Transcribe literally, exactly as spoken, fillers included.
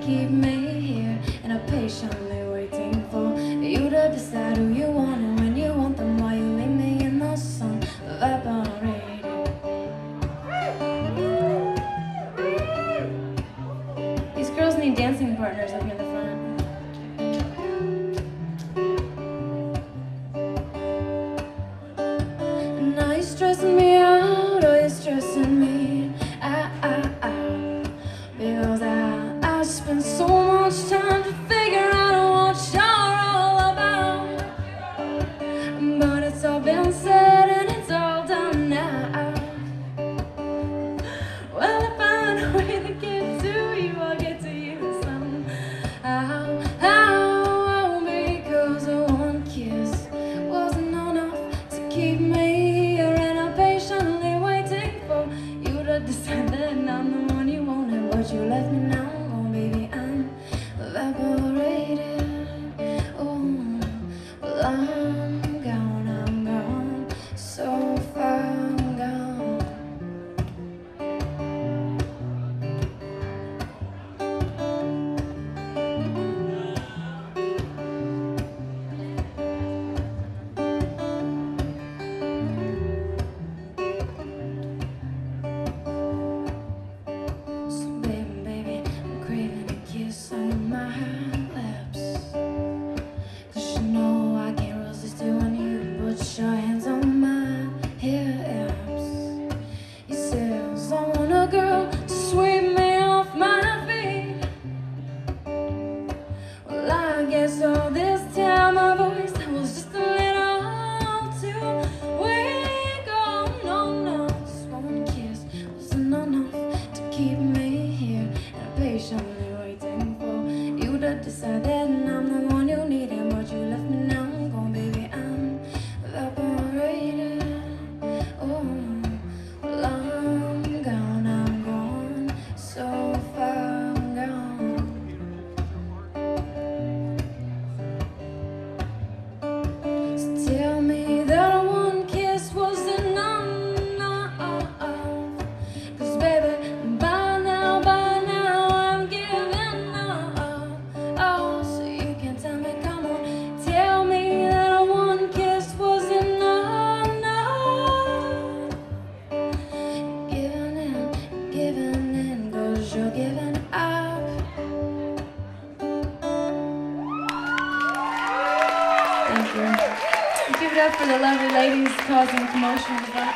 keep me here, and I'm patiently waiting for you to decide who you want and when you want them, while you leave me in the sun, evaporated. These girls need dancing partners up here in the front. And now you're stressing me out, or you're stressing me out, out, out. Because I, I spent so much time to figure out what you're all about. But it's all been said and it's all done now. Well, if I find a way to get to you, I'll get to you somehow. How? Because one kiss wasn't enough to keep me here, and I'm patiently waiting for you to decide that I'm the one you wanted, but you left me now. Oh, baby, I'm evaporated. Oh, well, I'm gone, I'm gone, so far I'm gone. So baby, baby, I'm craving a kiss on my lips, 'cause you know I can't resist it when you put your hands on my hips. You said I want a girl to sweep me off my feet. Well, I guess all this time my voice was just a little too weak. Oh no, no, just one kiss wasn't enough to keep me here, and I'm patiently waiting for you to decide that I'm the one you needed, but you left me now. I'm gone, baby, I'm evaporated. Oh, well, I'm gone, I'm gone, so far I'm gone. So tell me that one kiss wasn't enough, 'cause baby, by now, by now I'm giving up. Oh, so you can tell me, come on, tell me that one kiss wasn't enough. Giving in, giving in, 'cause you're giving up. Thank you. Give it up for the lovely ladies causing commotion in the front.